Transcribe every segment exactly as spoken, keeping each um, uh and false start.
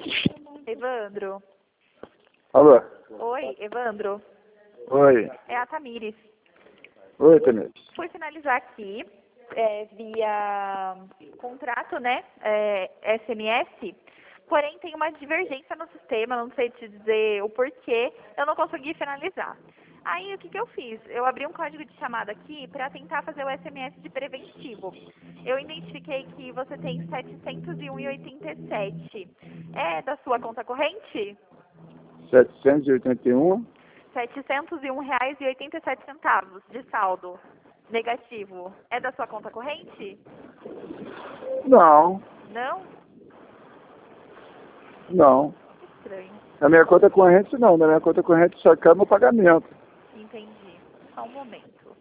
Evandro. Alô? Oi, Evandro. Oi. É a Tamires. Oi, Tamires. Fui finalizar aqui, é, via contrato, né, é, S M S, porém tem uma divergência no sistema, não sei te dizer o porquê, eu não consegui finalizar. Aí o que, que eu fiz? Eu abri um código de chamada aqui para tentar fazer o S M S de preventivo. Eu identifiquei que você tem setecentos e um e oitenta e sete. É da sua conta corrente? setecentos e oitenta e um? setecentos e um reais e oitenta e sete centavos de saldo negativo. É da sua conta corrente? Não, Não? não. Estranho. Na minha conta corrente não, na minha conta corrente só cai meu pagamento. Entendi. Só um momento.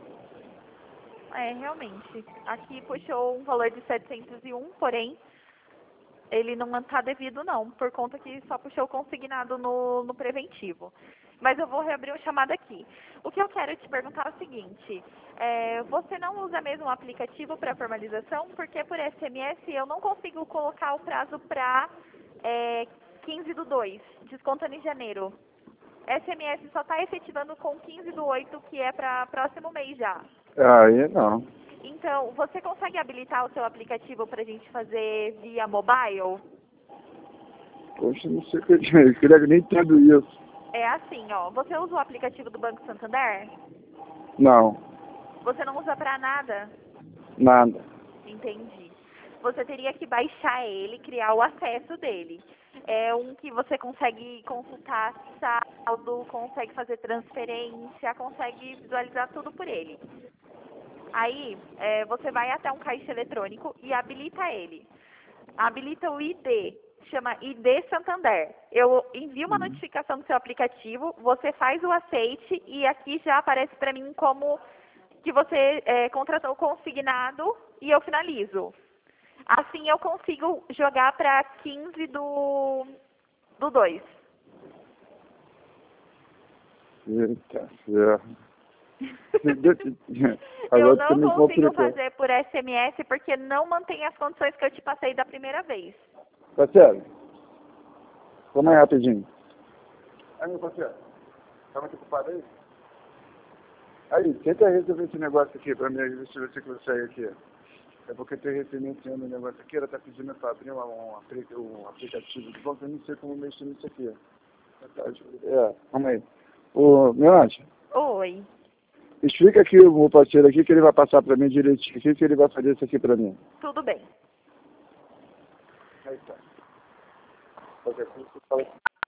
É, realmente. Aqui puxou um valor de setecentos e um, porém, ele não está devido não, por conta que só puxou consignado no, no preventivo. Mas eu vou reabrir uma chamada aqui. O que eu quero te perguntar é o seguinte, é, você não usa mesmo o aplicativo para formalização? Porque por S M S eu não consigo colocar o prazo para é, quinze do dois, descontando em janeiro. S M S só está efetivando com quinze do oito, que é para próximo mês já. Aí não. Então, você consegue habilitar o seu aplicativo para a gente fazer via mobile? Poxa, não sei o que eu dizer, eu nem entendo isso. É assim, ó. Você usa o aplicativo do Banco Santander? Não, Você não usa para nada? nada. Entendi. Você teria que baixar ele, criar o acesso dele. É um que você consegue consultar saldo, consegue fazer transferência, consegue visualizar tudo por ele. Aí, é, você vai até um caixa eletrônico e habilita ele. Habilita o I D, chama I D Santander. Eu envio uma notificação do seu aplicativo, você faz o aceite e aqui já aparece para mim como que você é, contratou consignado e eu finalizo. Assim eu consigo jogar para quinze do, do dois. Eita, ferro. Eu Agora tu não me consigo complicou. fazer por S M S porque não mantém as condições que eu te passei da primeira vez. Parceiro, vamos aí rapidinho. Aí, meu parceiro, tá muito ocupado aí? Aí, tenta resolver esse negócio aqui pra mim, deixa eu ver se eu consigo sair aqui. É porque tem referenciando o negócio aqui, ela tá pedindo pra abrir um, um, apli- um aplicativo de banco, eu não sei como mexer nisso aqui. É, calma aí. Ô, meu anjo, Oi. explica aqui o meu parceiro aqui que ele vai passar pra mim direitinho aqui, que ele vai fazer isso aqui pra mim. Tudo bem. Aí tá. Qualquer coisa, você fala.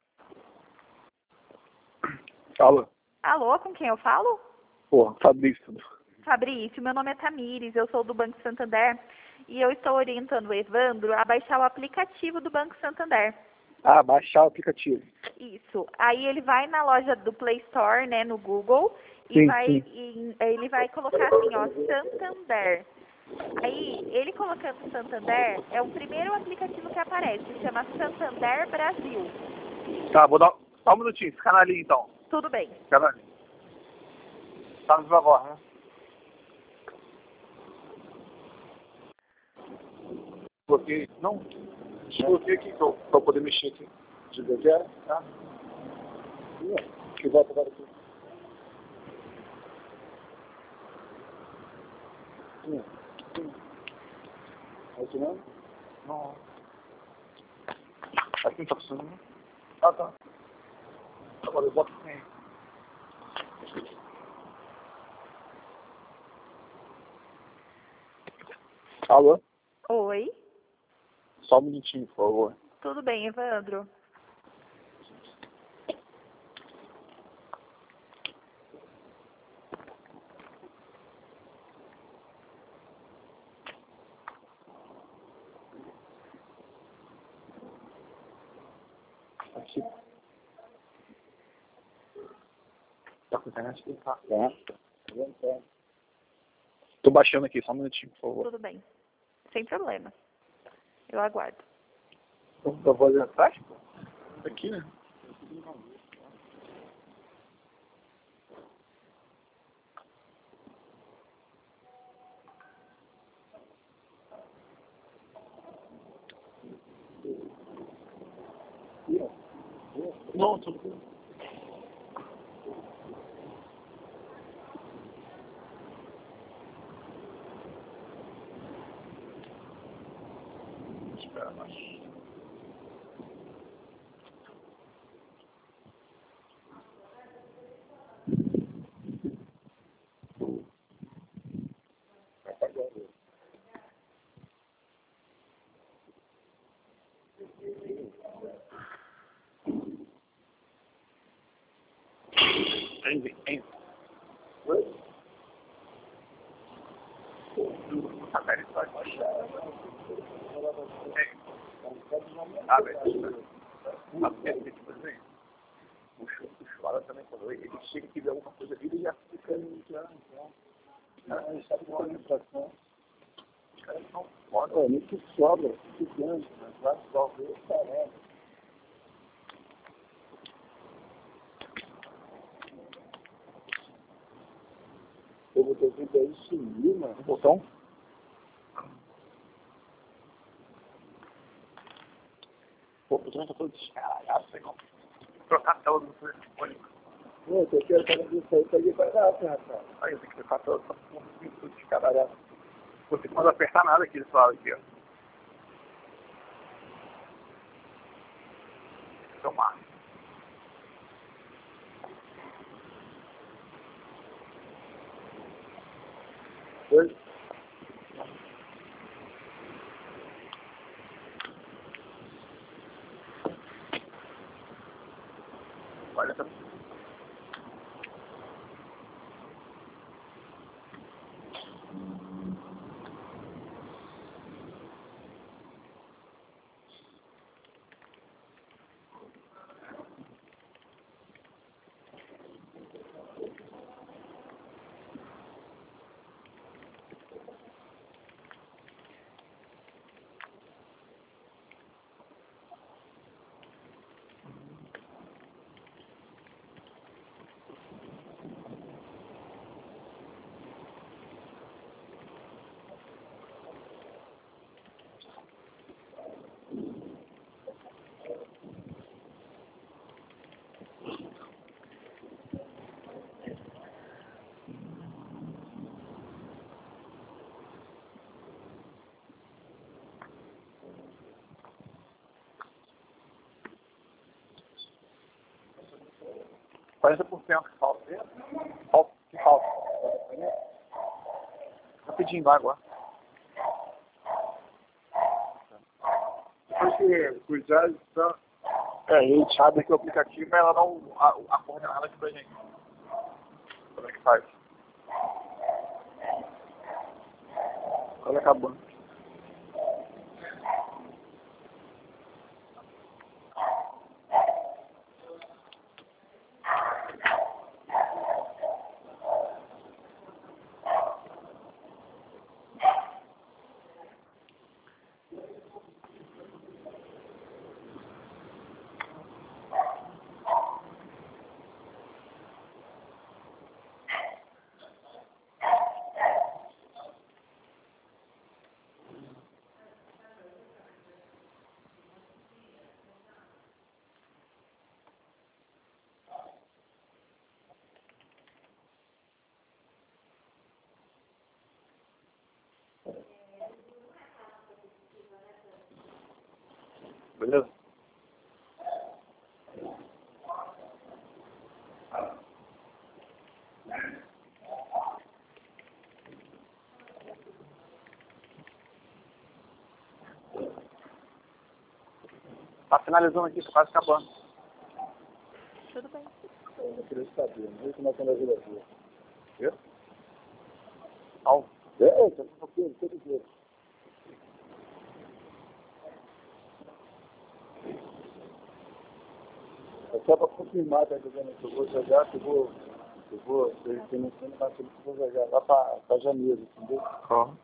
Fala. Alô, com quem eu falo? Pô, Fabrício. Fabrício, meu nome é Tamires, eu sou do Banco Santander e eu estou orientando o Evandro a baixar o aplicativo do Banco Santander. Ah, baixar o aplicativo. Isso. Aí ele vai na loja do Play Store, né, no Google, e Sim, vai, sim. e, ele vai colocar assim, ó, Santander. Aí, ele colocando Santander, é o primeiro aplicativo que aparece, chama Santander Brasil. Tá, vou dar só um minutinho, fica na linha então. Tudo bem. Fica na linha. Tá no devagar, né? Coloquei. Não, coloquei aqui pra, pra poder mexer aqui. De dever, tá? Que volta agora aqui. Sim. Sim. Aqui não? Não. Aqui não tá funcionando. Ah, tá. Agora eu boto aqui. Alô? Oi. Só um minutinho, por favor. Tudo bem, Evandro? Aqui. Tá com internet? Tá. Tá. Tô baixando aqui, só um minutinho, por favor. Tudo bem. Sem problema. Eu aguardo. Tá fazendo atrás? Aqui, né? Não, tudo bem. Espera mais. Envy, envy. Oi? A pele vai baixar. Ah, velho. A pele, tipo assim, o Chora também falou, ele chega e vê alguma coisa ali, ele já fica já, já. Ah, ele sabe qual é a inflação. Os caras são foda. Olha, isso sobra, gigante, mas vai resolver, caramba. Eu vou ter que aí sumir, mano. Botão? Pô, o botão tá todo descaralhado, sei não. Trocar a tela do telefone. Não, eu quero a tela disso aí pra ele parar, rapaz. Aí eu tenho que trocar a tela do tudo descaralhado. Você não pode apertar nada aqui desse lado aqui, ó. Esse é o máximo. Oi? Olha essa. quarenta por cento que falta. Falta, que falta. Rapidinho, vai agora. Depois que cuidar, então. É, a gente abre aqui o aplicativo e ela dá o, a, a coordenada aqui pra gente. Como é que faz? Olha acabando. Beleza? Tá finalizando aqui, tô quase acabando. Tudo bem. Eu queria saber, não sei como é que é na vida dele. Viu? Ao. É, tá um pouquinho, todo dia. É só para confirmar, tá dizendo que eu vou jogar, que eu vou, eu vou, eu não sei, mas eu vou jogar lá para janeiro, entendeu? Ó.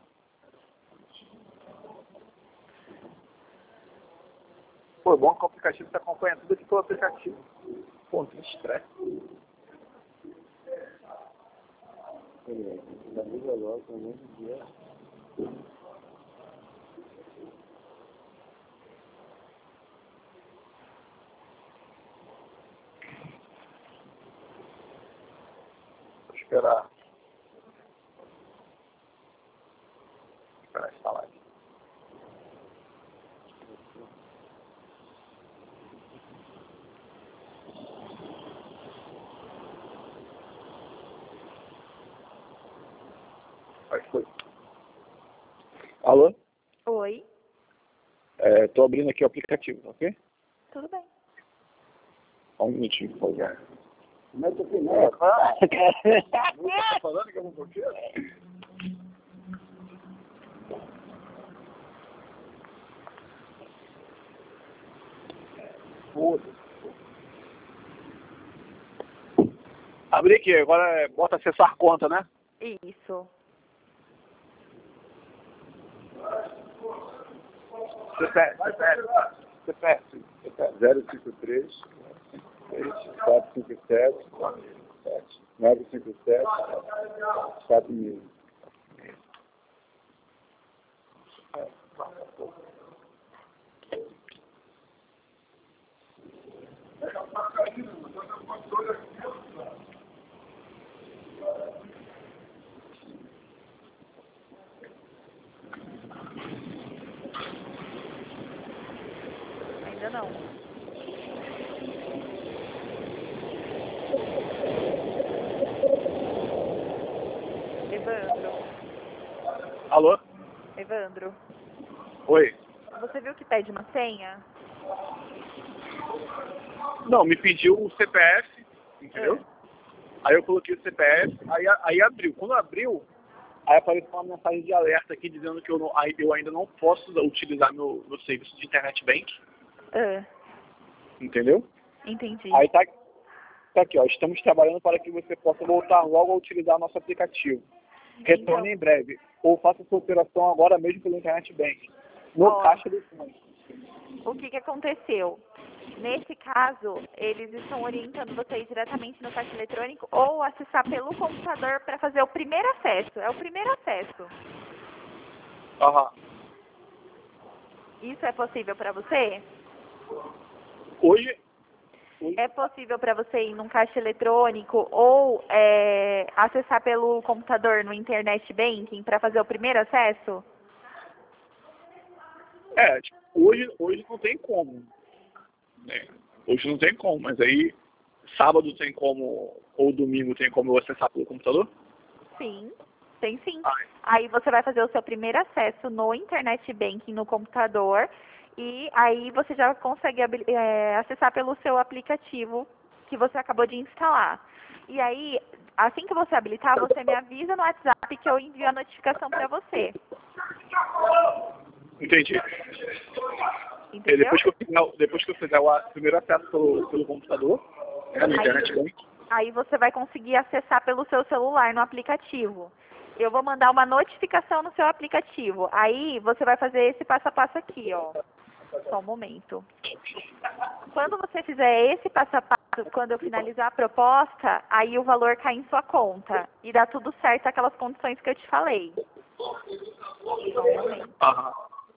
Pô, é bom que o aplicativo tá acompanhando tudo aqui pelo aplicativo. Pô, tem estresse. É, da mesma loja, no mesmo dia. esperar. Esperar instalar aqui. Aí foi. Alô? Oi, É, tô abrindo aqui o aplicativo, ok? tudo bem. Só um minutinho, por favor. Como é que eu tenho? Tá falando que eu não confio? Foda-se. Abri aqui, agora é, bota acessar conta, né? Isso. C P F, C P F, C P F, C P F. zero cinco três, quatro cinco sete, nove cinco sete, quatro mil. Ainda não. Evandro, Alô? Evandro, Oi? você viu que pede uma senha? Não, me pediu o C P F, entendeu? É. Aí eu coloquei o C P F, aí, aí abriu. Quando abriu, aí apareceu uma mensagem de alerta aqui dizendo que eu, não, aí eu ainda não posso utilizar meu, meu serviço de internet bank, É, entendeu? entendi. Aí tá, tá aqui, ó, estamos trabalhando para que você possa voltar logo a utilizar nosso aplicativo. Retorne Então- em breve, ou faça sua operação agora mesmo pelo internet bank, no Ó. caixa eletrônico. O que que aconteceu? Nesse caso, eles estão orientando você a ir diretamente no caixa eletrônico ou acessar pelo computador para fazer o primeiro acesso. É o primeiro acesso. Aham. Isso é possível para você? Hoje, hoje, É possível para você ir num caixa eletrônico ou é, acessar pelo computador no internet banking para fazer o primeiro acesso? é, tipo, hoje, hoje não tem como, né? Hoje não tem como, mas aí sábado tem como, ou domingo tem como eu acessar pelo computador? Sim, tem sim. Ah, Aí você vai fazer o seu primeiro acesso no internet banking no computador e aí você já consegue habili- é, acessar pelo seu aplicativo que você acabou de instalar. E aí, assim que você habilitar, você me avisa no WhatsApp que eu envio a notificação para você. entendi. E Entendeu? depois que eu fizer, o- depois que eu fizer o a- primeiro acesso pelo, pelo computador, né, no internet bank, Aí você vai conseguir acessar pelo seu celular no aplicativo. Eu vou mandar uma notificação no seu aplicativo. Aí você vai fazer esse passo a passo aqui, ó. Só um momento. Quando você fizer esse passo a passo, quando eu finalizar a proposta, aí o valor cai em sua conta. E dá tudo certo aquelas condições que eu te falei. Só um momento. aham.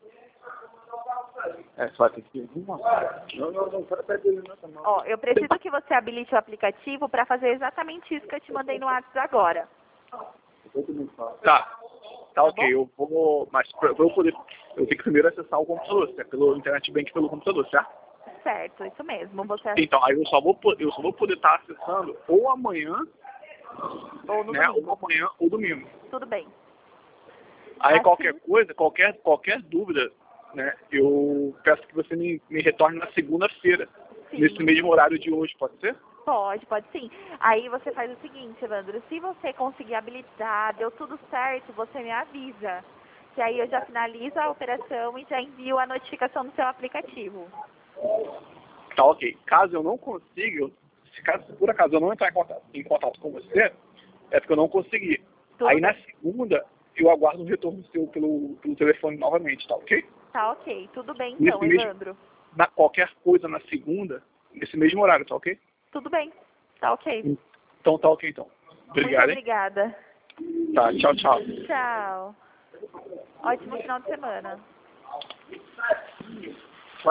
É, só tem que uma. Não, não, não, pede ele não, tá mal. Ó, eu preciso que você habilite o aplicativo para fazer exatamente isso que eu te mandei no WhatsApp agora. Depois tu me fala. Tá, tá ok, bom? eu vou, mas pra eu poder, eu tenho que primeiro acessar o computador, certo? Pelo internet bank pelo computador, certo? Certo, isso mesmo. Você Então, aí eu só vou, po- eu só vou poder estar acessando ou amanhã, ou no né, domingo. ou amanhã ou domingo. Tudo bem. Aí Assim- qualquer coisa, qualquer, qualquer dúvida, né, eu peço que você me, me retorne na segunda-feira, Sim. nesse mesmo horário de hoje, pode ser? Pode, pode sim. Aí você faz o seguinte, Evandro, se você conseguir habilitar, deu tudo certo, você me avisa. Que aí eu já finalizo a operação e já envio a notificação no seu aplicativo. Tá ok. Caso eu não consiga, eu- se caso por acaso eu não entrar em contato, em contato com você, é porque eu não consegui. Tudo Aí bem. na segunda eu aguardo um retorno seu pelo, pelo telefone novamente, tá ok? Tá ok, tudo bem então, Nesse mesmo- Evandro. Na, qualquer coisa na segunda, nesse mesmo horário, tá ok? Tudo bem, tá ok. Então tá ok então. Obrigado, Muito hein? obrigada. Tá, tchau, tchau. Tchau. Ótimo final de semana.